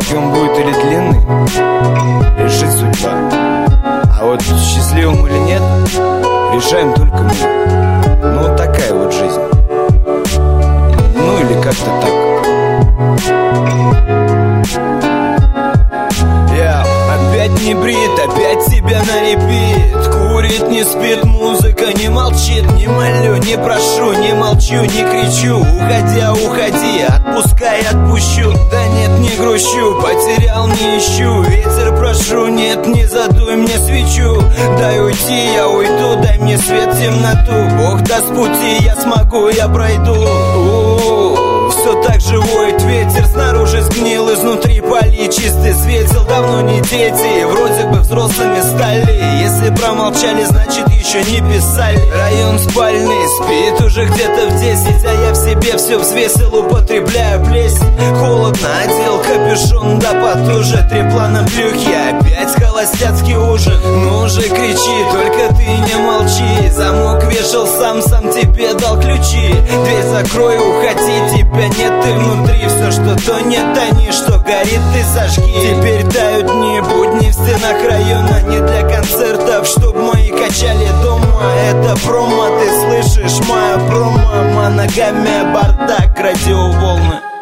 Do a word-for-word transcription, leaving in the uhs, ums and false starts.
короткий он будет или длинный, решит судьба. А вот счастливым или нет, решаем только мы. Ну вот такая вот жизнь. Ну или как-то так. Я опять не брит, опять себя на репит. Курит, не спит, музыка не молчит. Не молю, не прошу, не молчу, не кричу. Уходя, уходи, отпускай, отпущу. Да нет, не грущу, потерял, не ищу. Ветер прошу, нет, не задуй мне свечу. Дай уйти, я уйду, дай мне свет, темноту. Бог даст пути, я смогу, я пройду. У-у-у. Все так же воет ветер, снаружи сгнил, изнутри поли чистый светил. Давно не дети, вроде бы взрослыми стали. Если промолчали, значит еще не писали. Район спальный, спит уже где-то в десять. А я в себе все взвесил, употребляю плесень. Холодно, одел капюшон, да потуже. Три плана плюхи, опять холостяцкий ужин. Ну уже кричи, только ты не молчи. Замок вешал сам, сам тебе дал ключи. Дверь закрой, уходи, тебя нет, ты внутри. Все, что тонет, тони, что горит, ты сожги. Теперь тают дни, будни в стенах района. Не для концертов, чтоб мои качали дома. Это промо, ты слышишь, моя промо. Моногамия, бардак, радиоволны.